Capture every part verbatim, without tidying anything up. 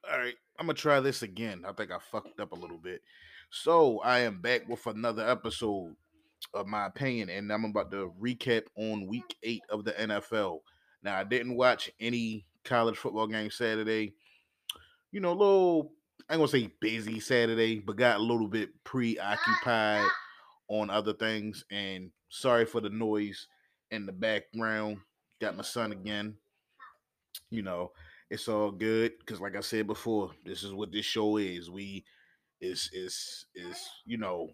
All right, I'm gonna try this again. I think I fucked up a little bit. So I am back with another episode of my opinion, and I'm about to recap on week eight of the N F L. Now I didn't watch any college football game Saturday. You know, a little I ain't gonna say busy Saturday, but got a little bit preoccupied on other things. And sorry for the noise in the background. Got my son again. You know, it's all good because, like I said before, this is what this show is. We is is is you know,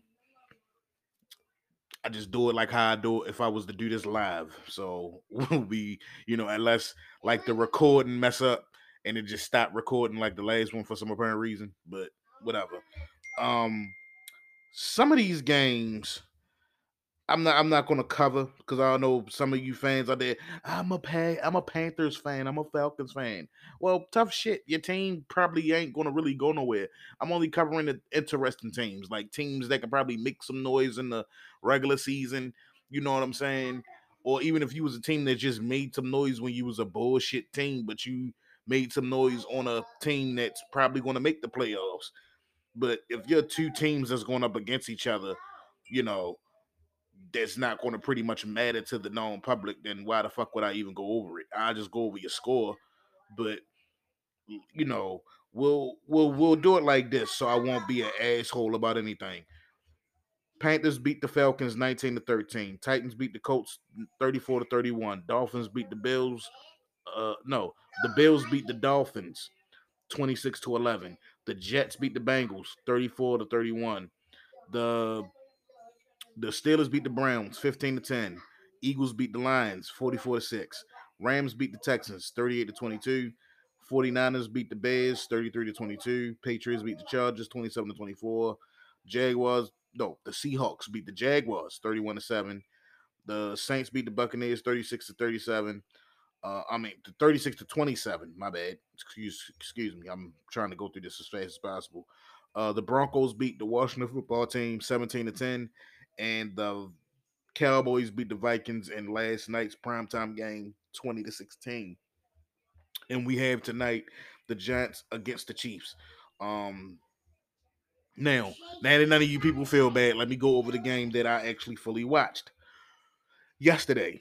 I just do it like how I do it if I was to do this live. So we'll be, you know, unless like the recording mess up and it just stop recording like the last one for some apparent reason. But whatever. Um, some of these games I'm not. I'm not going to cover because I know some of you fans out there. I'm a Pan, I'm a Panthers fan. I'm a Falcons fan. Well, tough shit. Your team probably ain't going to really go nowhere. I'm only covering the interesting teams, like teams that can probably make some noise in the regular season. You know what I'm saying? Or even if you was a team that just made some noise when you was a bullshit team, but you made some noise on a team that's probably going to make the playoffs. But if you're two teams that's going up against each other, you know that's not going to pretty much matter to the known public, then why the fuck would I even go over it? I just go over your score, but you know, we'll we'll we'll do it like this, so I won't be an asshole about anything. Panthers beat the Falcons nineteen to thirteen. Titans beat the Colts thirty-four to thirty-one. Dolphins beat the Bills. Uh, no, the Bills beat the Dolphins twenty-six to eleven. The Jets beat the Bengals thirty-four to thirty-one. The The Steelers beat the Browns fifteen to ten. Eagles beat the Lions forty-four to six. Rams beat the Texans thirty-eight to twenty-two. 49ers beat the Bears thirty-three to twenty-two. Patriots beat the Chargers twenty-seven to twenty-four. Jaguars, no, the Seahawks beat the Jaguars thirty-one to seven. The Saints beat the Buccaneers thirty-six to thirty-seven. Uh, I mean, thirty-six to twenty-seven. My bad. Excuse, excuse me. I'm trying to go through this as fast as possible. Uh, the Broncos beat the Washington football team seventeen to ten, and the Cowboys beat the Vikings in last night's primetime game twenty to sixteen. And we have tonight the Giants against the Chiefs. Um, now, now that none of you people feel bad, let me go over the game that I actually fully watched yesterday,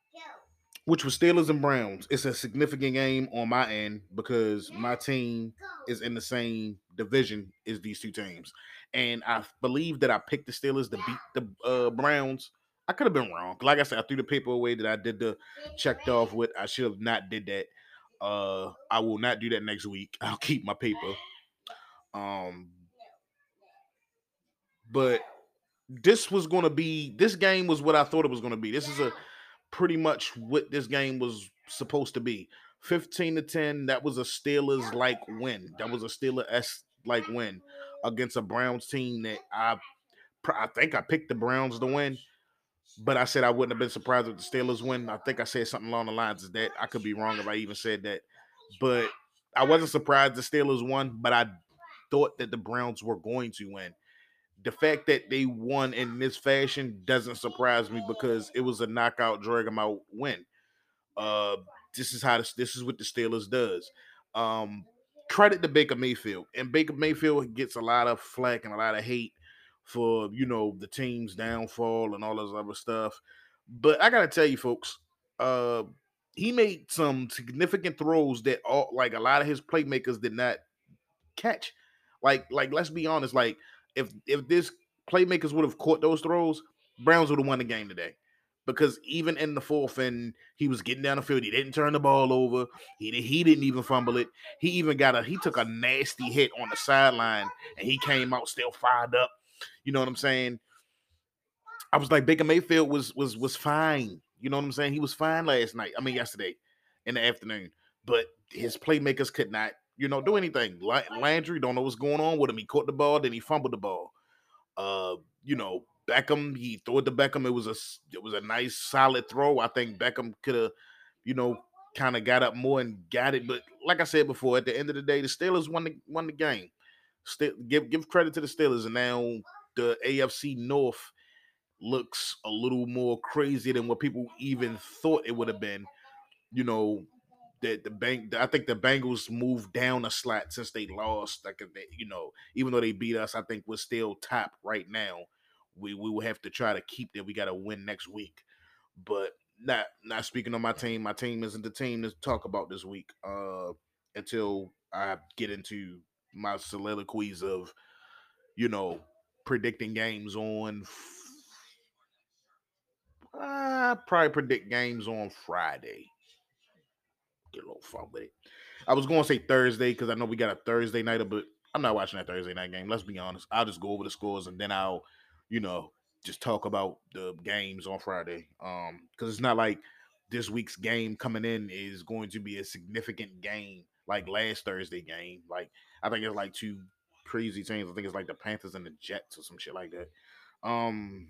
which was Steelers and Browns. It's a significant game on my end because my team is in the same division as these two teams, and I believe that I picked the Steelers to beat the uh, Browns. I could have been wrong. Like I said, I threw the paper away that I did the checked off with. I should have not did that. Uh, I will not do that next week. I'll keep my paper. Um, but this was going to be this game was what I thought it was going to be. This is a pretty much what this game was supposed to be. fifteen to ten, that was a Steelers like win. That was a Steelers S like win against a Browns team that I I think I picked the Browns to win, but I said I wouldn't have been surprised if the Steelers win. I think I said something along the lines of that. I could be wrong if I even said that, but I wasn't surprised the Steelers won, but I thought that the Browns were going to win. The fact that they won in this fashion doesn't surprise me because it was a knockout, drag 'em out win. Uh, this is how this, this is what the Steelers does. Um, Credit to Baker Mayfield, and Baker Mayfield gets a lot of flack and a lot of hate for you know the team's downfall and all this other stuff. But I gotta tell you, folks, uh, he made some significant throws that all like a lot of his playmakers did not catch. Like, like let's be honest. Like, if if this playmakers would have caught those throws, Browns would have won the game today. Because even in the fourth, and he was getting down the field, he didn't turn the ball over. He he didn't even fumble it. He even got a he took a nasty hit on the sideline, and he came out still fired up. You know what I'm saying? I was like Baker Mayfield was was was fine. You know what I'm saying? He was fine last night. I mean yesterday in the afternoon, but his playmakers could not, you know, do anything. Landry don't know what's going on with him. He caught the ball, then he fumbled the ball. Uh, you know, Beckham, he threw it to Beckham. It was a it was a nice solid throw. I think Beckham could have, you know, kind of got up more and got it. But like I said before, at the end of the day, the Steelers won the won the game. Still give give credit to the Steelers, and now the A F C North looks a little more crazy than what people even thought it would have been. You know, that the bank. I think the Bengals moved down a slot since they lost. Like they, you know, even though they beat us, I think we're still top right now. We we will have to try to keep that. We got to win next week, but not not speaking on my team. My team isn't the team to talk about this week. Uh, until I get into my soliloquies of, you know, predicting games on. I probably predict games on Friday. Get a little fun with it. I was going to say Thursday because I know we got a Thursday nighter, but I'm not watching that Thursday night game. Let's be honest. I'll just go over the scores and then I'll, you know, just talk about the games on Friday. Um, because it's not like this week's game coming in is going to be a significant game like last Thursday game. Like I think it's like two crazy teams. I think it's like the Panthers and the Jets or some shit like that. Um,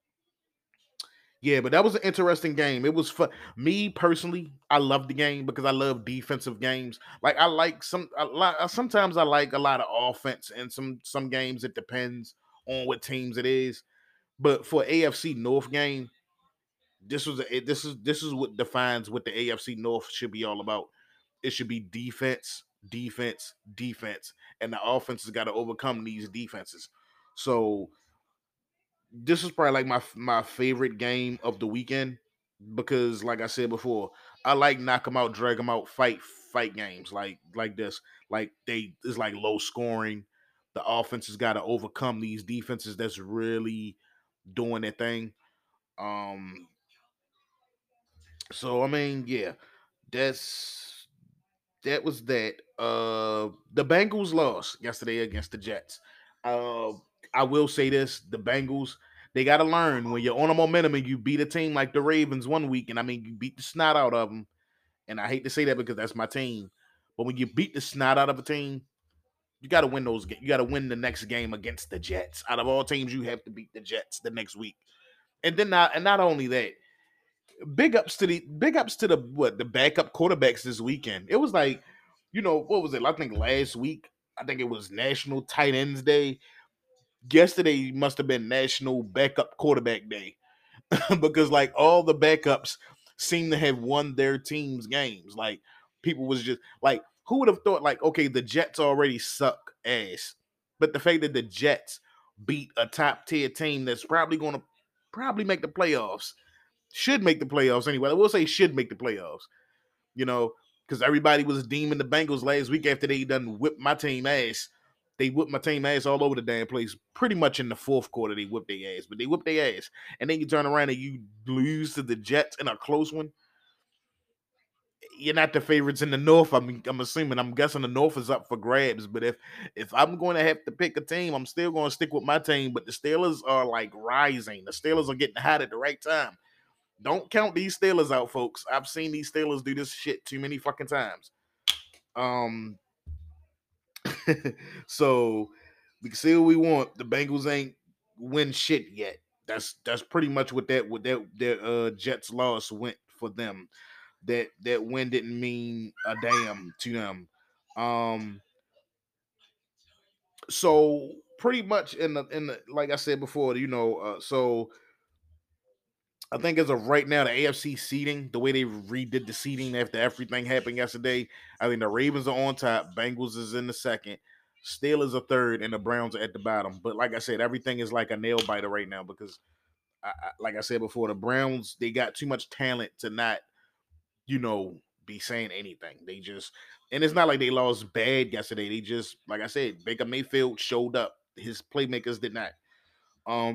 yeah, but that was an interesting game. It was fun. Me personally, I love the game because I love defensive games. Like I like some a lot. uh, Sometimes I like a lot of offense, and some some games it depends on what teams it is. But for A F C North game, this was a, this is this is what defines what the A F C North should be all about. It should be defense, defense, defense, and the offense has got to overcome these defenses. So this is probably like my my favorite game of the weekend because, like I said before, I like knock them out, drag them out, fight fight games like like this. Like they it's like low scoring. The offense has got to overcome these defenses that's really doing their thing. Um, so I mean, yeah, that's that was that. Uh, the Bengals lost yesterday against the Jets. Uh, I will say this: the Bengals they got to learn when you're on a momentum and you beat a team like the Ravens one week, and I mean you beat the snot out of them. And I hate to say that because that's my team, but when you beat the snot out of a team, you got to win those. You got to win the next game against the Jets. Out of all teams, you have to beat the Jets the next week. And then not and not only that, big ups to the big ups to the what the backup quarterbacks this weekend. It was like, you know, what was it? I think last week, I think it was National Tight Ends Day. Yesterday must have been National Backup Quarterback Day because like all the backups seem to have won their team's games. Like people was just like, who would have thought like, okay, the Jets already suck ass, but the fact that the Jets beat a top tier team that's probably going to probably make the playoffs should make the playoffs anyway. I will say should make the playoffs, you know, because everybody was deeming the Bengals last week after they done whipped my team ass. They whipped my team ass all over the damn place. Pretty much in the fourth quarter, they whipped their ass, but they whipped their ass. And then you turn around and you lose to the Jets in a close one. You're not the favorites in the North. I mean, I'm assuming. I'm guessing the North is up for grabs. But if if I'm going to have to pick a team, I'm still going to stick with my team. But the Steelers are like rising. The Steelers are getting hot at the right time. Don't count these Steelers out, folks. I've seen these Steelers do this shit too many fucking times. Um, so we can say what we want. The Bengals ain't win shit yet. That's that's pretty much what that what that that uh Jets loss went for them. That that win didn't mean a damn to them. Um, so pretty much in the in the like I said before, you know, uh, so I think as of right now, the A F C seeding, the way they redid the seeding after everything happened yesterday, I think the Ravens are on top, Bengals is in the second, Steelers are third, and the Browns are at the bottom. But like I said, everything is like a nail biter right now because, I, I, like I said before, the Browns they got too much talent to not, you know, be saying anything. They just and it's not like they lost bad yesterday. They just like I said, Baker Mayfield showed up. His playmakers did not. Um,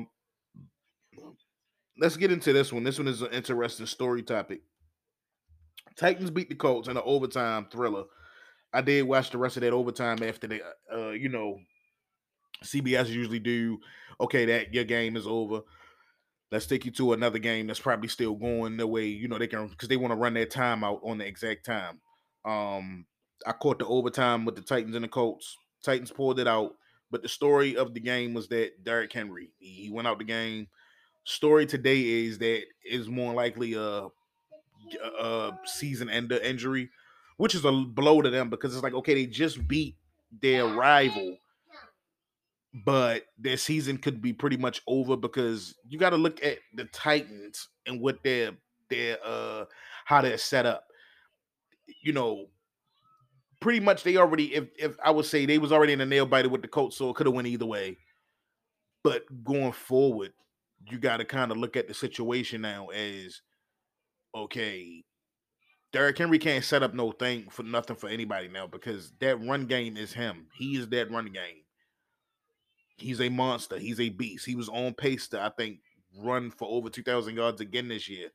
let's get into this one. This one is an interesting story topic. Titans beat the Colts in an overtime thriller. I did watch the rest of that overtime after they, uh, you know, C B S usually do. Okay, that your game is over. Let's take you to another game that's probably still going the way you know they can because they want to run their time out on the exact time. Um, I caught the overtime with the Titans and the Colts. Titans pulled it out, but the story of the game was that Derrick Henry he went out the game. Story today is that is more likely a uh season ender injury, which is a blow to them because it's like okay, they just beat their rival, but their season could be pretty much over because you got to look at the Titans and what their their uh how they're set up. you know, pretty much they already, if if I would say they was already in a nail biter with the Colts, so it could have went either way. But going forward, you got to kind of look at the situation now as okay. Derrick Henry can't set up no thing for nothing for anybody now because that run game is him. He is that run game. He's a monster. He's a beast. He was on pace to, I think, run for over two thousand yards again this year.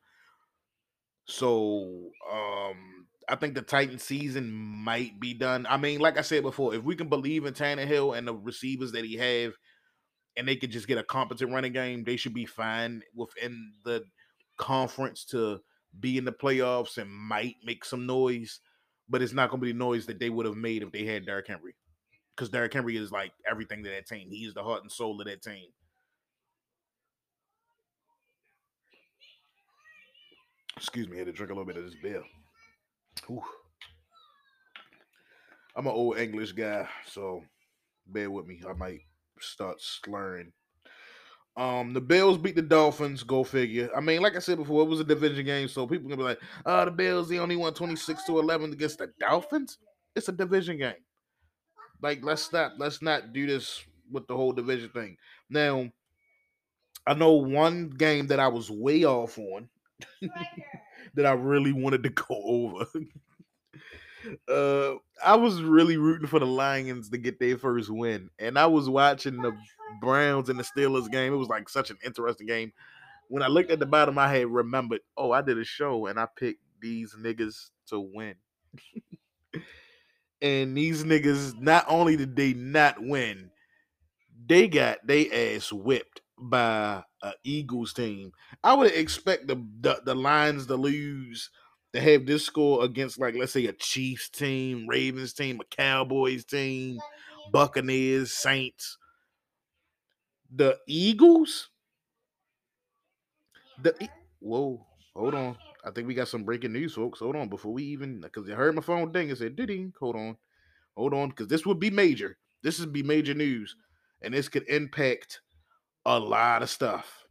So, um, I think the Titan season might be done. I mean, like I said before, if we can believe in Tannehill and the receivers that he have, and they could just get a competent running game, they should be fine within the conference to be in the playoffs and might make some noise. But it's not going to be the noise that they would have made if they had Derrick Henry. Because Derrick Henry is like everything to that team. He is the heart and soul of that team. Excuse me, I had to drink a little bit of this beer. Whew. I'm an old English guy, so bear with me. I might start slurring. Um, the Bills beat the Dolphins. Go figure. I mean, like I said before, it was a division game, so people gonna be like, "Oh, the Bills they only won twenty six to eleven against the Dolphins." It's a division game. Like, let's stop. Let's not do this with the whole division thing. Now, I know one game that I was way off on that I really wanted to go over. uh, I was really rooting for the Lions to get their first win, and I was watching the Browns and the Steelers game. It was like such an interesting game. When I looked at the bottom, I had remembered, oh, I did a show and I picked these niggas to win. And these niggas, not only did they not win, they got they ass whipped by a Eagles team. I would expect the, the the Lions to lose to have this score against, like, let's say a Chiefs team, Ravens team, a Cowboys team, Buccaneers, Saints. The Eagles, the E- whoa, hold on. I think we got some breaking news, folks. Hold on, before we even, because I heard my phone ding. It said ding. Hold on, hold on, because this would be major. This would be major news, and this could impact a lot of stuff.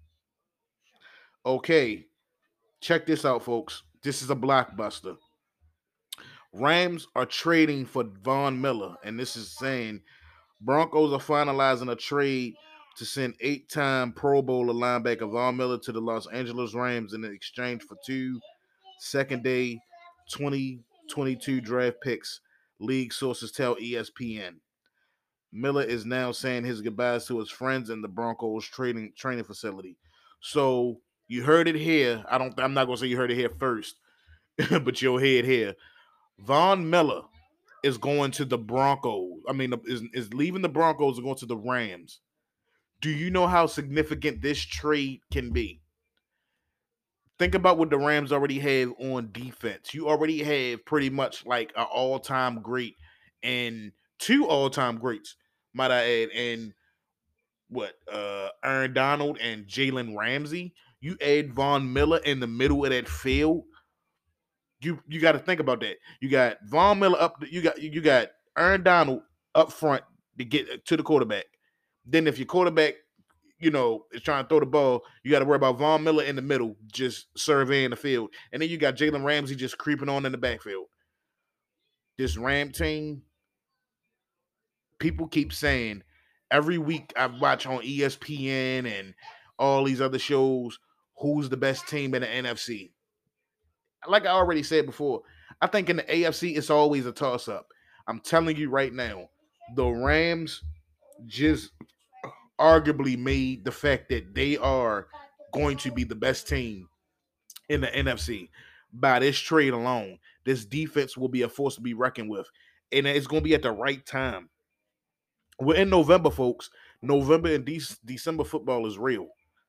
Okay, check this out, folks. This is a blockbuster. Rams are trading for Von Miller, and this is saying Broncos are finalizing a trade to send eight-time Pro Bowler linebacker Von Miller to the Los Angeles Rams in exchange for two second-day twenty twenty-two draft picks. League sources tell E S P N. Miller is now saying his goodbyes to his friends in the Broncos training training facility. So you heard it here. I don't. I'm not gonna say you heard it here first, but you'll hear it here. Von Miller is going to the Broncos. I mean, is is leaving the Broncos and going to the Rams. Do you know how significant this trade can be? Think about what the Rams already have on defense. You already have pretty much like an all-time great and two all-time greats, might I add, and what uh Aaron Donald and Jalen Ramsey. You add Von Miller in the middle of that field. You you got to think about that. You got Von Miller up. You got you got Aaron Donald up front to get to the quarterback. Then if your quarterback, you know, is trying to throw the ball, you got to worry about Von Miller in the middle, just surveying the field, and then you got Jalen Ramsey just creeping on in the backfield. This Ram team, people keep saying every week I watch on E S P N and all these other shows, who's the best team in the N F C? Like I already said before, I think in the A F C it's always a toss up. I'm telling you right now, the Rams just arguably made the fact that they are going to be the best team in the N F C by this trade alone. This defense will be a force to be reckoned with, and it's going to be at the right time. We're in November, folks. November and De- December football is real.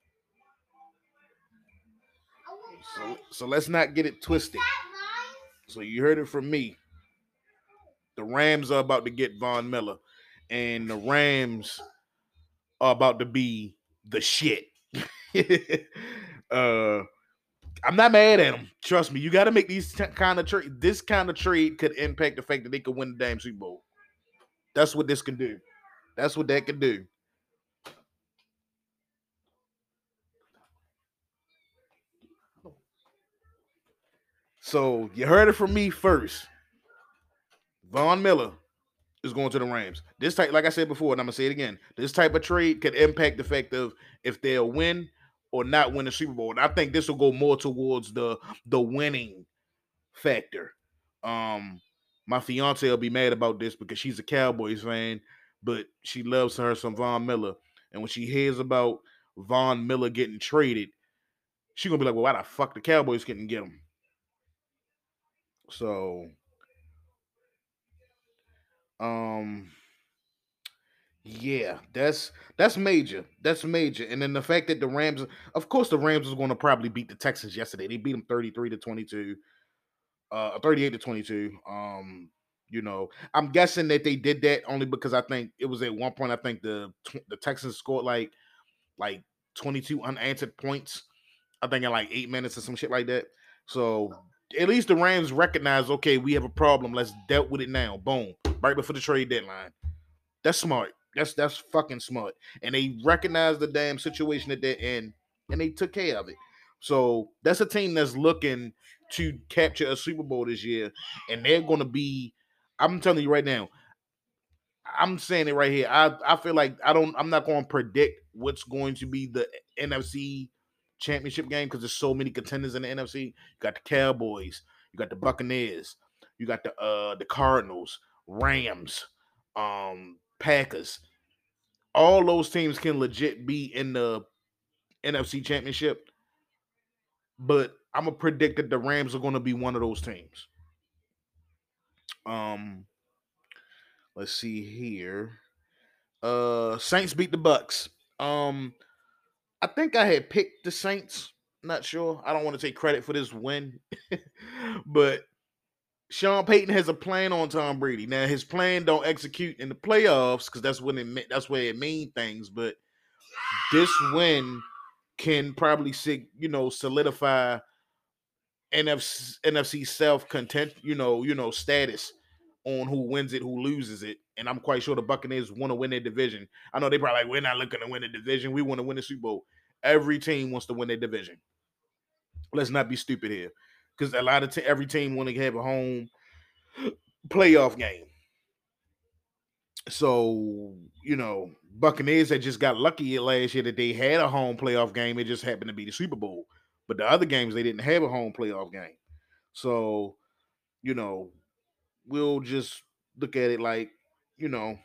So, so let's not get it twisted. So you heard it from me. The Rams are about to get Von Miller, and the Rams are about to be the shit. uh, I'm not mad at them. Trust me, you got to make these t- kind of trade. This kind of trade could impact the fact that they could win the damn Super Bowl. That's what this can do. That's what that can do. So you heard it from me first. Von Miller is going to the Rams. This type, like I said before, and I'm gonna say it again. This type of trade could impact the fact of if they'll win or not win the Super Bowl. And I think this will go more towards the the winning factor. Um, my fiance will be mad about this because she's a Cowboys fan, but she loves her some Von Miller. And when she hears about Von Miller getting traded, she's gonna be like, "Well, why the fuck the Cowboys couldn't get him?" So, um, yeah, that's that's major. That's major. And then the fact that the Rams, of course, the Rams was going to probably beat the Texans yesterday. They beat them thirty-three to twenty-two, uh, thirty-eight to twenty-two. Um, you know, I'm guessing that they did that only because I think it was at one point. I think the the Texans scored like like twenty-two unanswered points. I think in like eight minutes or some shit like that. So at least the Rams recognize, okay, we have a problem. Let's deal with it now. Boom, right before the trade deadline. That's smart. That's that's fucking smart. And they recognize the damn situation that they're in, and they took care of it. So that's a team that's looking to capture a Super Bowl this year, and they're going to be. I'm telling you right now. I'm saying it right here. I I feel like I don't. I'm not going to predict what's going to be the N F C championship game because there's so many contenders in the N F C. You got the Cowboys, you got the Buccaneers, you got the uh the Cardinals, Rams, um, Packers. All those teams can legit be in the N F C championship, but I'm gonna predict that the Rams are going to be one of those teams. Um, let's see here. Uh, Saints beat the Bucks. Um, I think I had picked the Saints. Not sure. I don't want to take credit for this win, but Sean Payton has a plan on Tom Brady. Now his plan don't execute in the playoffs because that's when it that's where it mean things. But this win can probably sig- you know solidify N F C N F C South content you know you know status on who wins it, who loses it. And I'm quite sure the Buccaneers want to win their division. I know they probably like, we're not looking to win the division. We want to win the Super Bowl. Every team wants to win their division. Let's not be stupid here, because a lot of t- every team want to have a home playoff game. So you know, Buccaneers that just got lucky last year that they had a home playoff game. It just happened to be the Super Bowl. But the other games they didn't have a home playoff game. So you know, we'll just look at it like you know,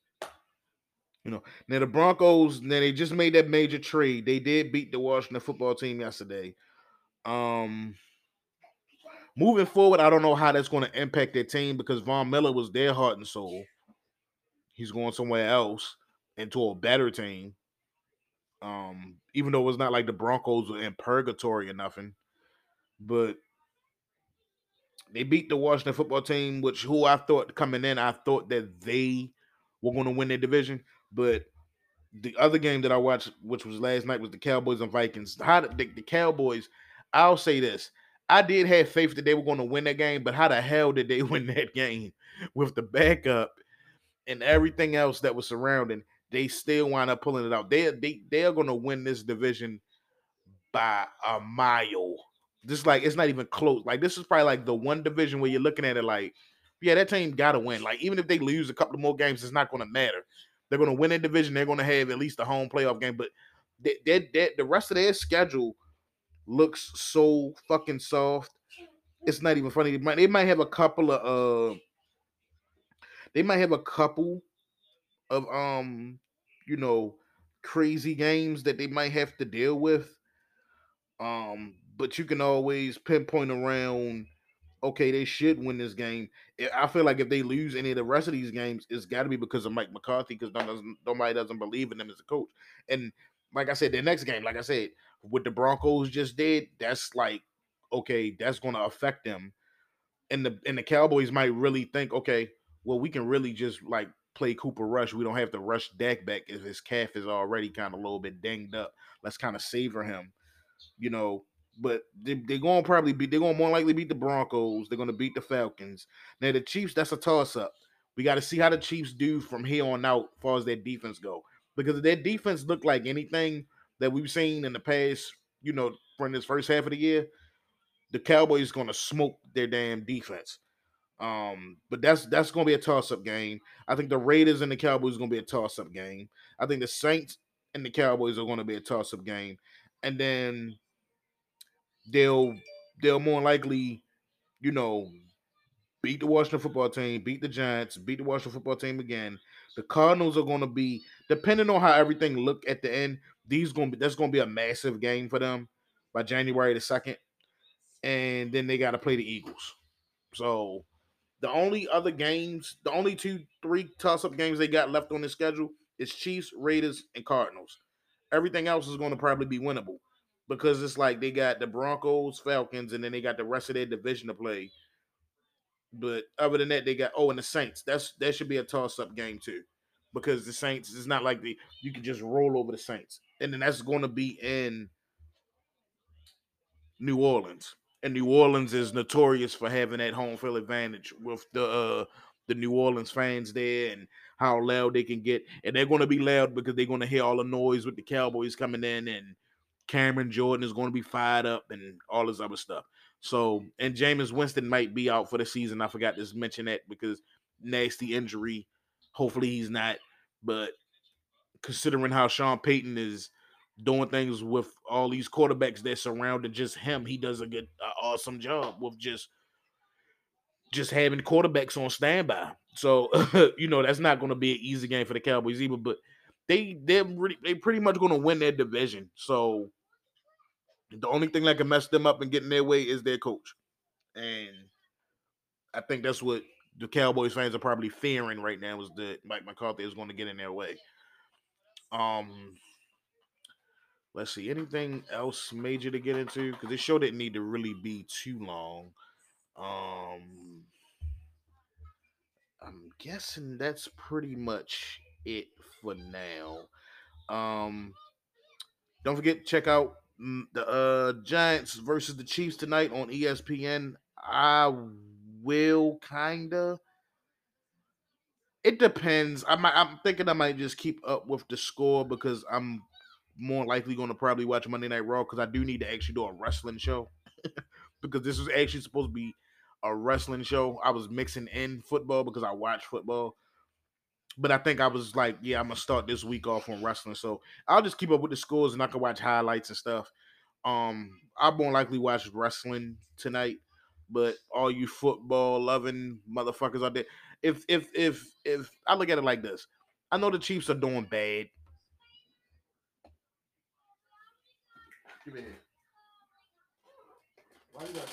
you know. Now the Broncos, now they just made that major trade. They did beat the Washington football team yesterday. Um, Moving forward, I don't know how that's going to impact their team because Von Miller was their heart and soul. He's going somewhere else into a better team. Um, even though it's not like the Broncos are in purgatory or nothing, but they beat the Washington football team, which who I thought coming in, I thought that they were going to win their division. But the other game that I watched, which was last night, was the Cowboys and Vikings. How the, the, the Cowboys? I'll say this: I did have faith that they were going to win that game, but how the hell did they win that game with the backup and everything else that was surrounding? They still wind up pulling it out. They they they are going to win this division by a mile. Just like it's not even close. Like this is probably like the one division where you're looking at it like, yeah, that team got to win. Like even if they lose a couple of more games, it's not going to matter. They're going to win that division. They're going to have at least a home playoff game. But they, they, they, the rest of their schedule looks so fucking soft. It's not even funny. They might, they might have a couple of uh, they might have a couple of um, you know, crazy games that they might have to deal with. Um, but you can always pinpoint around, okay, they should win this game. I feel like if they lose any of the rest of these games, it's got to be because of Mike McCarthy, because nobody doesn't believe in them as a coach. And like I said, the next game, like I said, what the Broncos just did, that's like, okay, that's going to affect them. And the and the Cowboys might really think, okay, well, we can really just like play Cooper Rush. We don't have to rush Dak back if his calf is already kind of a little bit dinged up. Let's kind of savor him, you know. But they, they're gonna probably beat. They're gonna more likely beat the Broncos. They're gonna beat the Falcons. Now the Chiefs, that's a toss up. We got to see how the Chiefs do from here on out, as far as their defense go. Because if their defense look like anything that we've seen in the past, you know, from this first half of the year, the Cowboys going to smoke their damn defense. Um, but that's that's going to be a toss-up game. I think the Raiders and the Cowboys are going to be a toss-up game. I think the Saints and the Cowboys are going to be a toss-up game, and then they'll they'll more likely, you know, beat the Washington football team, beat the Giants, beat the Washington football team again. The Cardinals are going to be, depending on how everything look at the end, these going to be that's going to be a massive game for them by January the second, and then they got to play the Eagles. So the only other games, the only two, three toss-up games they got left on the schedule is Chiefs, Raiders, and Cardinals. Everything else is going to probably be winnable because it's like they got the Broncos, Falcons, and then they got the rest of their division to play. But other than that, they got oh, and the Saints. That's that should be a toss-up game too, because the Saints is not like the you can just roll over the Saints, and then that's going to be in New Orleans, and New Orleans is notorious for having that home field advantage with the uh, the New Orleans fans there and how loud they can get, and they're going to be loud because they're going to hear all the noise with the Cowboys coming in, and Cameron Jordan is going to be fired up and all this other stuff. So, and Jameis Winston might be out for the season. I forgot to mention that because nasty injury. Hopefully he's not, but considering how Sean Payton is doing things with all these quarterbacks that surrounded just him, he does a good, uh, awesome job with just just having quarterbacks on standby. So you know that's not going to be an easy game for the Cowboys either. But they they're really, they pretty much going to win their division. So the only thing that can mess them up and get in their way is their coach, and I think that's what the Cowboys fans are probably fearing right now is that Mike McCarthy is going to get in their way. Um, Let's see. Anything else major to get into? Because this show didn't need to really be too long. Um, I'm guessing that's pretty much it for now. Um, don't forget to check out mm, the uh, Giants versus the Chiefs tonight on E S P N. I will kinda. It depends. I might. I'm thinking I might just keep up with the score because I'm more likely going to probably watch Monday Night Raw because I do need to actually do a wrestling show because this was actually supposed to be a wrestling show. I was mixing in football because I watch football, but I think I was like, yeah, I'm gonna start this week off on wrestling. So I'll just keep up with the scores and I can watch highlights and stuff. Um, I'll more likely watch wrestling tonight. But all you football loving motherfuckers out there, if if if if I look at it like this, I know the Chiefs are doing bad. Give me here. Why you got-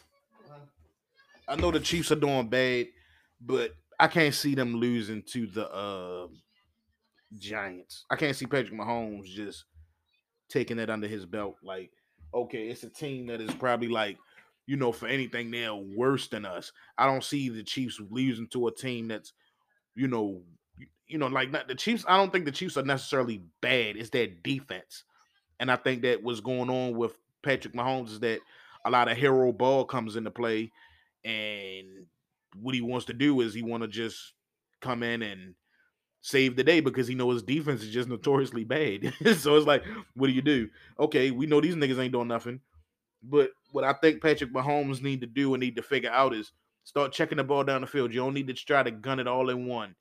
I know the Chiefs are doing bad, but I can't see them losing to the uh, Giants. I can't see Patrick Mahomes just taking it under his belt. Like, okay, it's a team that is probably like, you know, for anything they're worse than us. I don't see the Chiefs losing to a team that's, you know, you know, like not the Chiefs. I don't think the Chiefs are necessarily bad. It's their defense, and I think that what's going on with Patrick Mahomes is that a lot of hero ball comes into play, and what he wants to do is he want to just come in and save the day because he knows his defense is just notoriously bad. So it's like, what do you do? Okay, we know these niggas ain't doing nothing. But what I think Patrick Mahomes need to do and need to figure out is start checking the ball down the field. You don't need to try to gun it all in one.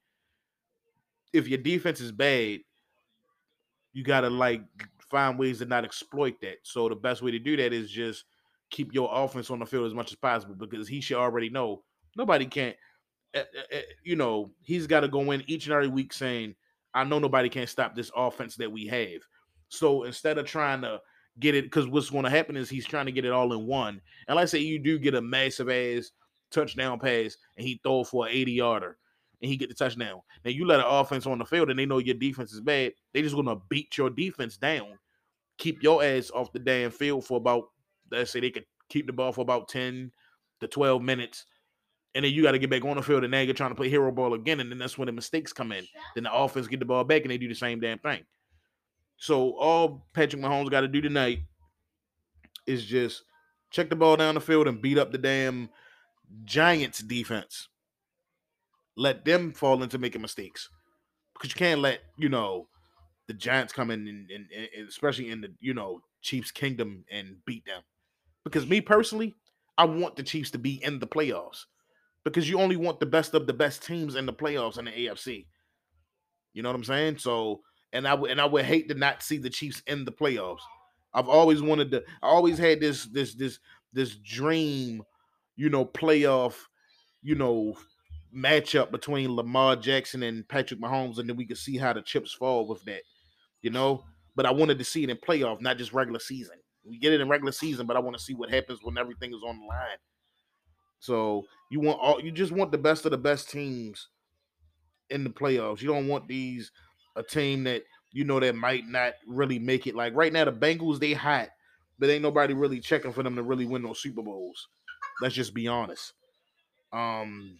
If your defense is bad, you gotta like find ways to not exploit that. So the best way to do that is just keep your offense on the field as much as possible because he should already know nobody can't uh, uh, uh, you know, he's got to go in each and every week saying, I know nobody can stop this offense that we have. So instead of trying to get it, because what's going to happen is he's trying to get it all in one. And let's say you do get a massive ass touchdown pass and he throw for an eighty yarder and he get the touchdown. Now you let an offense on the field and they know your defense is bad. They just going to beat your defense down, keep your ass off the damn field for about, let's say they could keep the ball for about ten to twelve minutes, and then you got to get back on the field, and now you're trying to play hero ball again, and then that's when the mistakes come in. Then the offense get the ball back, and they do the same damn thing. So all Patrick Mahomes got to do tonight is just check the ball down the field and beat up the damn Giants defense. Let them fall into making mistakes because you can't let you know the Giants come in and, and, and especially in the you know Chiefs kingdom and beat them. Because me personally, I want the Chiefs to be in the playoffs because you only want the best of the best teams in the playoffs in the A F C. You know what I'm saying? So, and I would and I would hate to not see the Chiefs in the playoffs. I've always wanted to. I always had this this this this dream, you know, playoff, you know, matchup between Lamar Jackson and Patrick Mahomes, and then we could see how the chips fall with that. You know, but I wanted to see it in playoff, not just regular season. We get it in regular season, but I want to see what happens when everything is on the line. So you want all you just want the best of the best teams in the playoffs. You don't want these a team that you know that might not really make it. Like right now, the Bengals they hot, but ain't nobody really checking for them to really win those Super Bowls. Let's just be honest. Um,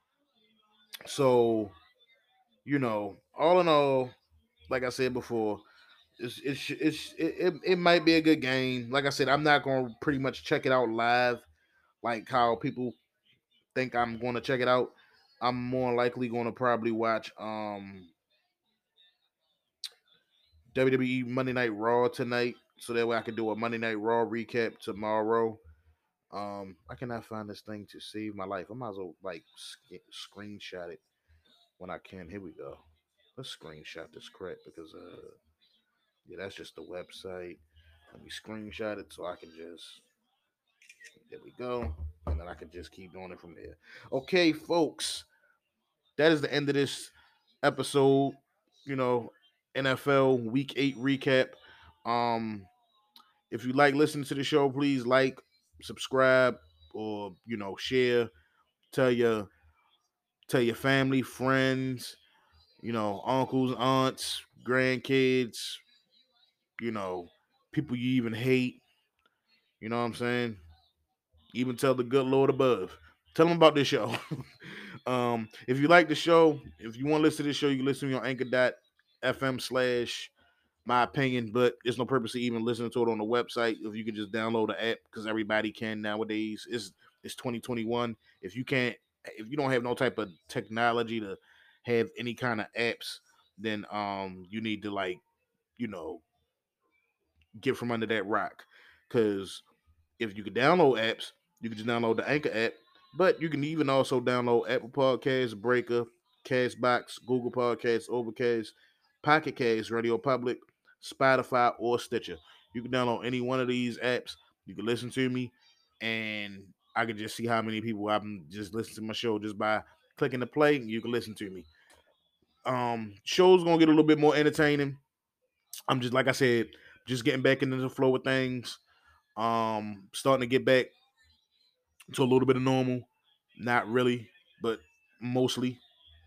so you know, all in all, like I said before, it's it's, it's it, it, it might be a good game. Like I said, I'm not gonna pretty much check it out live, like how people think I'm gonna check it out. I'm more likely gonna probably watch um W W E Monday Night Raw tonight, so that way I can do a Monday Night Raw recap tomorrow. Um, I cannot find this thing to save my life. I might as well like sk- screenshot it when I can. Here we go. Let's screenshot this crap because uh, yeah, that's just the website. Let me screenshot it so I can just. There we go, and then I can just keep doing it from there. Okay, folks, that is the end of this episode. You know, N F L Week Eight recap. Um, If you like listening to the show, please like, subscribe, or you know, share. Tell your tell your family, friends, you know, uncles, aunts, grandkids, you know, people you even hate. You know what I'm saying? Even tell the good Lord above. Tell them about this show. um, if you like the show, if you want to listen to this show, you can listen to me on anchor dot f m slash my opinion, but there's no purpose to even listening to it on the website. If you could just download the app, because everybody can nowadays. It's it's twenty twenty-one. If you can't, if you don't have no type of technology to have any kind of apps, then um you need to like you know get from under that rock. Because if you could download apps, you can just download the Anchor app, but you can even also download Apple Podcasts, Breaker, Castbox, Google Podcasts, Overcast, Pocket Cast, Radio Public, Spotify, or Stitcher. You can download any one of these apps. You can listen to me, and I can just see how many people I'm just listening to my show just by clicking the play. You can listen to me. Um, show's gonna get a little bit more entertaining. I'm just like I said, just getting back into the flow of things. Um, starting to get back to a little bit of normal. Not really, but mostly.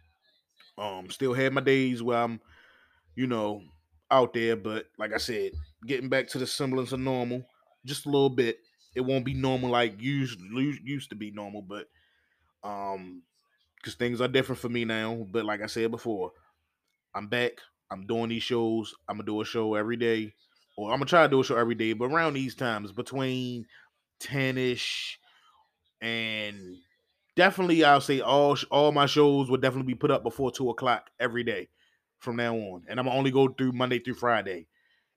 Um, still had my days where I'm, you know, out there, but like I said, getting back to the semblance of normal, just a little bit. It won't be normal like used used to be normal, but um, because things are different for me now. But like I said before, I'm back. I'm doing these shows. I'm gonna do a show every day, or I'm gonna try to do a show every day. But around these times, between ten ish and definitely, I'll say all all my shows will definitely be put up before two o'clock every day from now on, and I'm gonna only go through Monday through Friday.